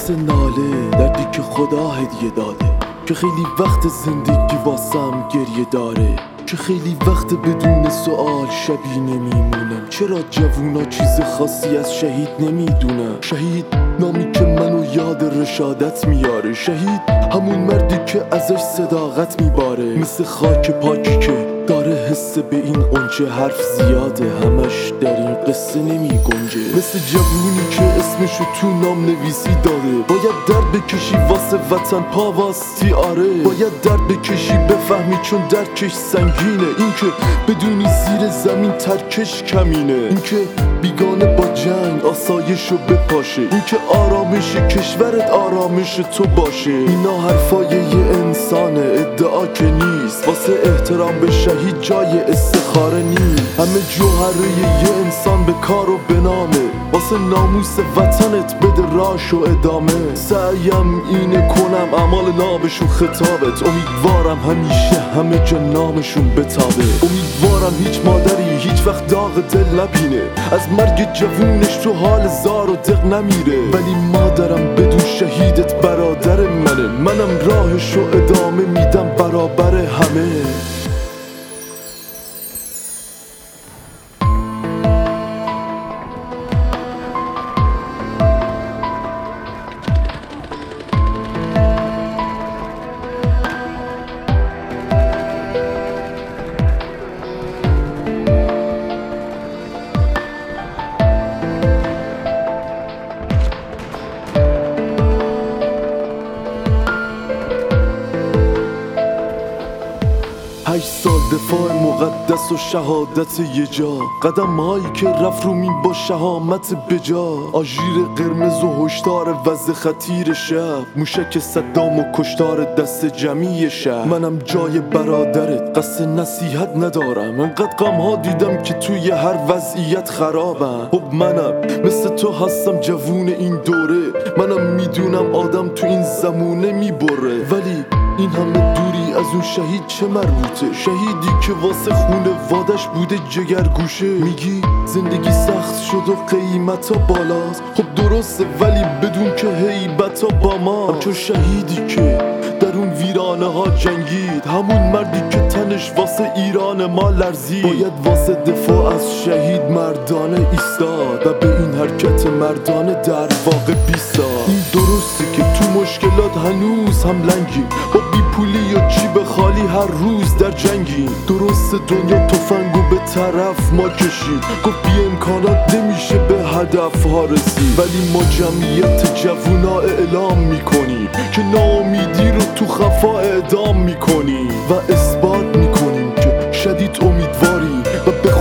واسه ناله دردی که خدا هدیه داده، که خیلی وقت زندگی واسم گریه داره، که خیلی وقت بدون سوال شبیه نمیمونم. چرا جوونا چیز خاصی از شهید نمیدونم؟ شهید نامی که منو یاد رشادت میاره، شهید همون مردی که ازش صداقت میباره، مثل خاک پاکی که داره حس به این قنچه، حرف زیاده همش در این قصه نمی گنجه، مثل جوونی که اسمشو تو نام نویسی داده. باید درد بکشی واسه وطن پاواستی، آره باید درد بکشی بفهمی چون درکش سنگینه. این که بدونی زیر زمین ترکش کمینه، این که بیگانه با جنگ آسایشو بپاشه، این که آرامش کشورت آرامش تو باشه. اینا حرفای یه انسانه، ادعا که نیست. واسه احترام به شهید جای استخاره نیست. همه جوهره یه انسان به کار و به نامه، واسه ناموس وطنت بده راش و ادامه. سعیم اینه کنم اعمال نابشون خطابت، امیدوارم همیشه همه جا نامشون بتابه. امیدوارم هیچ مادری هیچ وقت داغ دل نبینه، از مرگ جوونش تو حال زار و دق نمیره. ولی مادرم بدون شهیدت برادر منه، منم راهشو ادامه میدم برابر همه. هشت سال دفاع مقدس و شهادت یه جا، قدم هایی که رفت رو می با شهامت بجا. آژیر قرمز و هشدار وضع خطیر شب، موشک صدام و کشتار دست جمعی شب. منم جای برادرت قصد نصیحت ندارم، انقدر غم ها دیدم که توی هر وضعیت خرابم. خب منم مثل تو هستم جوون این دوره، منم میدونم آدم تو این زمونه میبره. ولی این همه دوری از اون شهید چه مربوطه؟ شهیدی که واسه خونه وادش بوده جگرگوشه. میگی زندگی سخت شد و قیمتا بالاست، خب درسته ولی بدون که هیبتا با ما. همچون شهیدی که در اون ویرانه ها جنگید، همون مردی که تنش واسه ایران ما لرزید. باید واسه دفاع از شهید مردانه ایستاد و به این حرکت مردانه در واقع بیستاد. این درسته که تو مشکلات هنوز هم لنگیم، با بی پولی و جیب خالی هر روز در جنگیم. درسته دنیا تفنگو به طرف ما کشید، گفت بی امکانات نمیشه به هدف ها رسید. ولی ما جمعیت جوونا اعلام میکنیم که ناامیدی رو تو خفا اعدام میکنیم و اثبات میکنیم که شدید امیدواریم و به